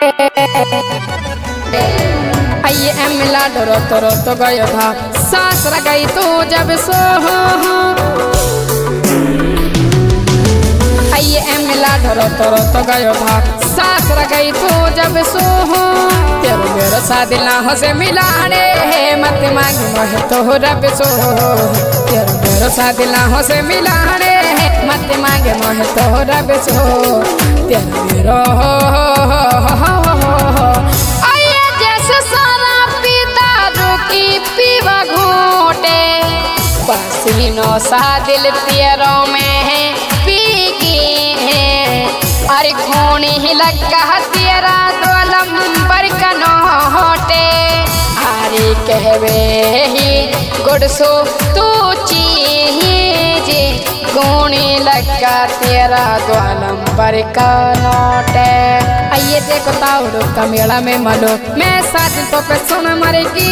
आइए मिला डरो तो गयो था सास गई तो जब सो आइए मिला डरो तो गयो था सास गई तो जब सो तेरो मेरे शादी ना हो से मिलाने मत मांग मोह तो रब सो तेरो मेरे शादी ना हो से मिलाने मत मांग मोह तो रब सो तेरो मेरो आइए जैसे सारा पीता रुकी पीवा घोटे पसीनों सा दिल तेरों में पीगी अरे खून ही लगा तेरा तो लंबर का नोटे अरे कहवे ही गुड़सो तू चीज खूनी लगा तेरा दो लंबर का नोटे आइए देखो ताउडो का मेला में मलो मैं साथ तो पे सुन मरेगी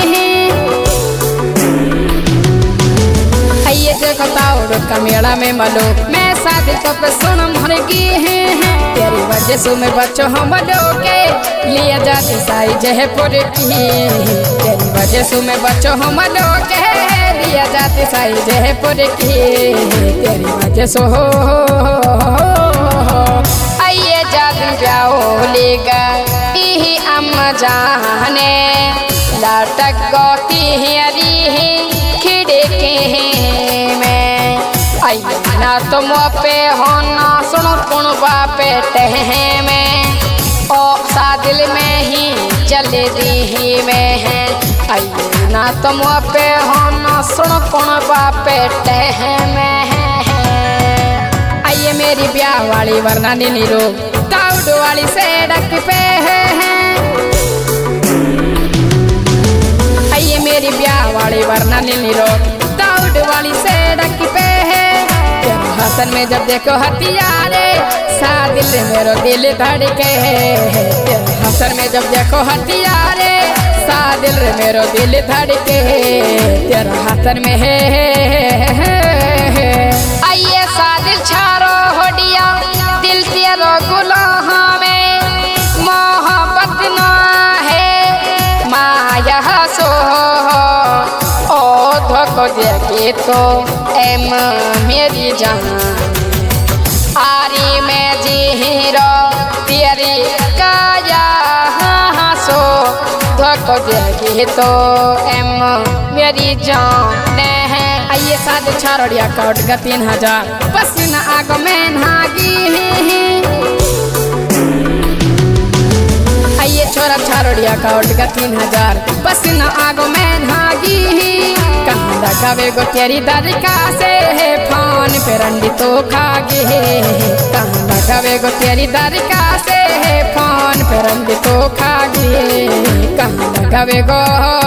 आइए देखो ताउडो का मेला में मलो मैं शादी तो पे सुन मरेगी तेरी वजह से मैं बच्चों हम लोगे लिया जाती साई जयपुर की तेरी वजह से मैं बच्चों हम लोगे लिया जाती साई जयपुर की तेरी वजह से हो आइए जाती जाओ लेगा ही अम्मा जाने लाटक गोती हरी खिड़की में आइए ना तुम पे हो ना सुनो कुण बापे टहे में ओ सादिल में ही चल दी में है आइए ना तुम पे हो ना सुनो कुण बापे टहे में है आइए मेरी ब्याह वाली वरना नीली रो ताउड वाली से डक पे है आइए मेरी ब्याह वाली वरना नीली रो ताउड वाली से डक पे है हसन में जब देखो हथियारे सा दिल मेरो दिल धड़के हसन में जब देखो हथियारे सा दिल मेरो दिल धड़के तेरा हसन में है आइए सा दिल छारो होडिया दिल तेरा गुलाह में मोहब्बत ना है माया सो ओ धोखो देगी तो एम मेरी जान आरी में जीरो तेरी काया सो धोखो देगी तो एम मेरी जान है आइए साथ छाड़िया काट का 3000 पसीना आग में नागी आइए छोरा छाड़िया काट का 3000 पसीना आग में नागी कहाँ लगावे गो तेरी दरिका से फोन पे रंडी तो खागे कहाँ लगावे गो तेरी दरिका से फोन पे रंडी तो खागे कहाँ लगावे गो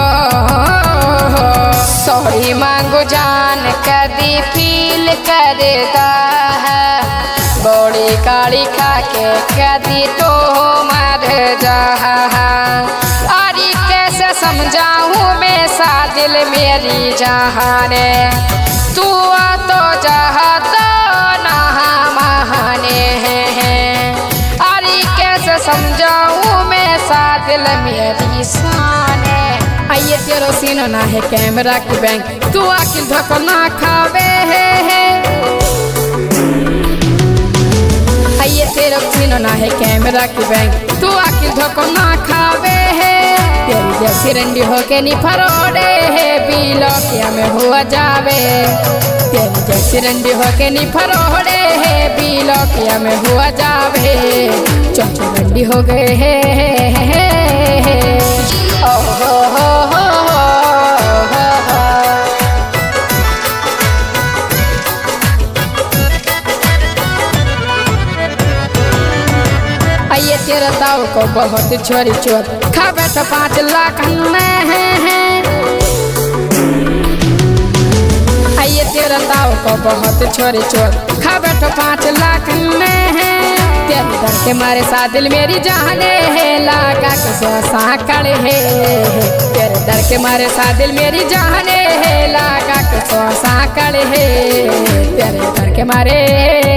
सॉरी मांगो जान कदी फील करता है बड़ी काली खा के कदी तो मर जा अरे कैसे समझाऊं मैं सा दिल मेरी जहाने तू तो चाहता ना महाने अरे कैसे समझाऊं मैं सा दिल मेरी शाने आइए तेरो सीनो ना है कैमरा की बैंक तू आखिर धक्का ना खावे आइए तेरो सीनो ना है कैमरा की बैंक तू आखिर धक्का ना खावे तेरी जैसी रंडी होके नी फरोड़े पीलो क्या में हुआ जावे तेरी जैसी रंडी होके नी फरोड़े पीलो क्या में हुआ जावे चौचो रंडी हो गए ओ हो आइए तेरा ताऊ को बहुत छोरी चोर खा बैठो 5 लाख में आइए तेरा ताऊ को बहुत छोरी चोर खा बैठो 5 लाख में तेरे डर के मारे सा दिल मेरी जाने है लागा के साकड़ है तेरे डर के मारे सा दिल मेरी जाने है लागा के साकड़ है तेरे डर के मारे